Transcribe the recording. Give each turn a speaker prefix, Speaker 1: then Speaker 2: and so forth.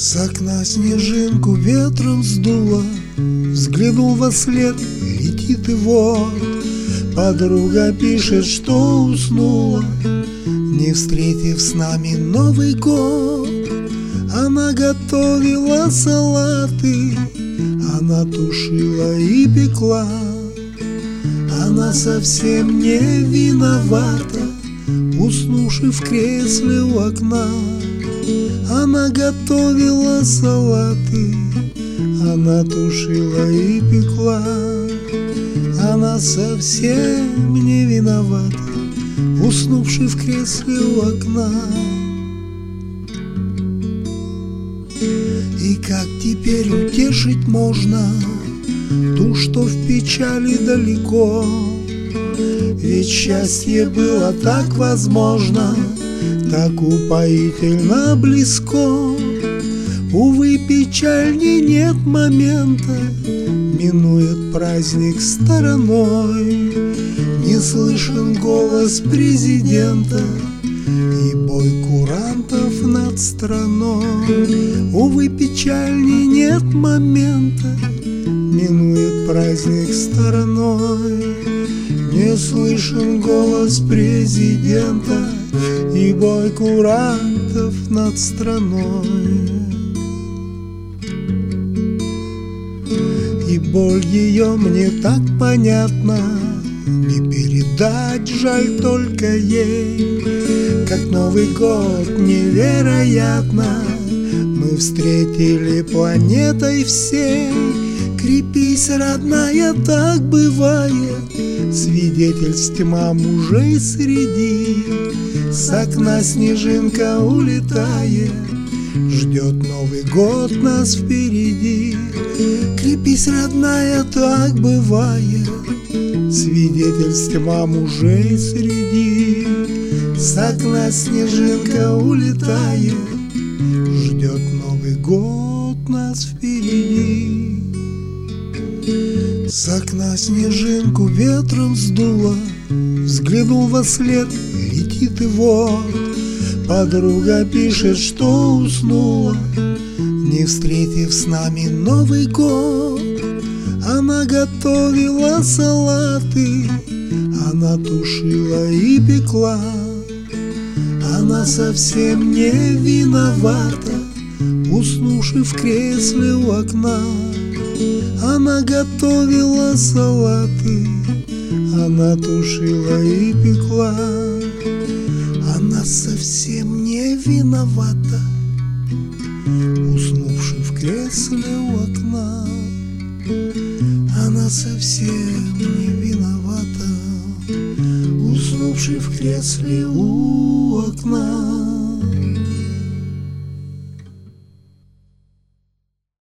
Speaker 1: С окна снежинку ветром сдуло, взглянул во след, летит и вот. Подруга пишет, что уснула, не встретив с нами Новый год. Она готовила салаты, она тушила и пекла. Она совсем не виновата, уснувши в кресле у окна. Она готовила салаты, она тушила и пекла. Она совсем не виновата, уснувши в кресле у окна. И как теперь утешить можно ту, что в печали далеко? Ведь счастье было так возможно, так упоительно близко. Увы, печальней нет момента, минует праздник стороной. Не слышен голос президента и бой курантов над страной. Увы, печальней нет момента, минует праздник стороной. Не слышен голос президента и бой курантов над страной. И боль ее мне так понятна, не передать, жаль только ей. Как Новый год невероятно мы встретили планетой всей. Крепись, родная, так бывает, свидетельств тьма мужей среди. С окна снежинка улетает, ждет Новый год нас впереди. Крепись, родная, так бывает, свидетельств тьма мужей среди. С окна снежинка улетает, ждет Новый год нас впереди. С окна снежинку ветром сдуло, взглянул во след, летит и вот. Подруга пишет, что уснула, не встретив с нами Новый год. Она готовила салаты, она тушила и пекла. Она совсем не виновата, уснувши в кресле у окна. Она готовила салаты, она тушила и пекла. Она совсем не виновата, уснувши в кресле у окна. Она совсем не виновата, уснувши в кресле у окна.